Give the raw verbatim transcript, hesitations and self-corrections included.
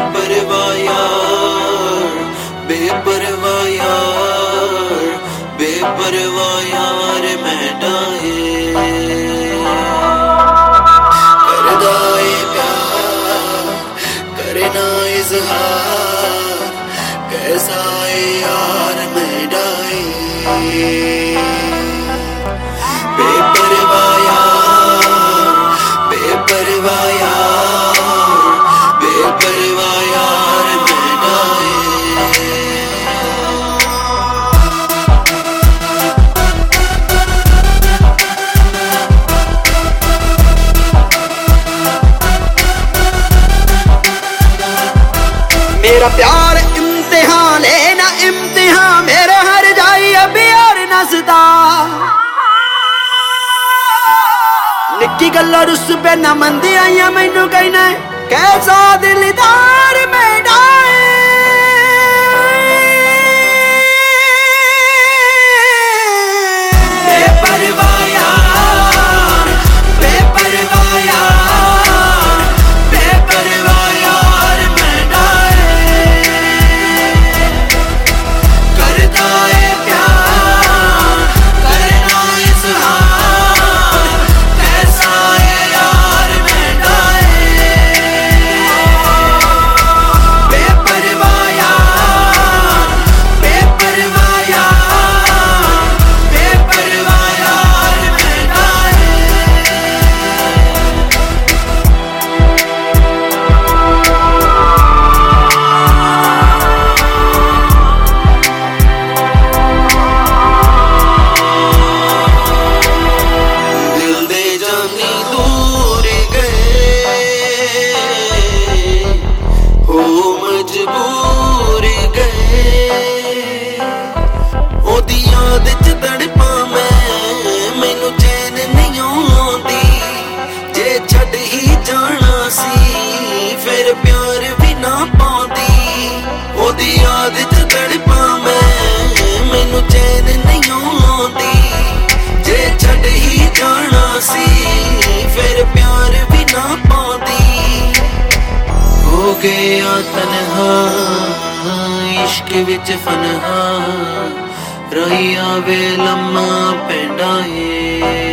बेपरवाह यार, बेपरवाह यार, बेपरवाह यार मैं डाए करदा ए प्यार करे ना इजहार, कैसा ए यार मैं डाए बेपरवाह यार, बेपरवाह यार, बेपरवाह यार मैं डाए। मेरा प्यार इम्तिहान है ना इम्तिहान, मेरे हर जाई अभी और नसदा निक्की गल्ला रुस पे ना मंदी आइया मैनू कहना कैसा दिलदार मैं डाए बेपरवाह यार, बेपरवाह यार, बेपरवाह यार मैं डाए करदा ए प्यार करे ना इजहार, कैसा ए यार मैं डाए बेपरवाह यार, बेपरवाह यार, बेपरवाह यार मैं डाए। दिल दे जानी दूर गए हो मजबूर गए, ओदी याद च तड़पा मैं मैनू चैन नहीं आउंदी, जे छड़ ही जाना सी फिर प्यार भी ना पाउंदी, ओदी याद च तड़पा मैं मैनू चैन नहीं आउंदी, जे छड़ ही जाना सी फिर प्यार भी ना पाउंदी, हो गया तन्हा इश्क विच फनहा, रही आवे लम्मा पेंडा ए।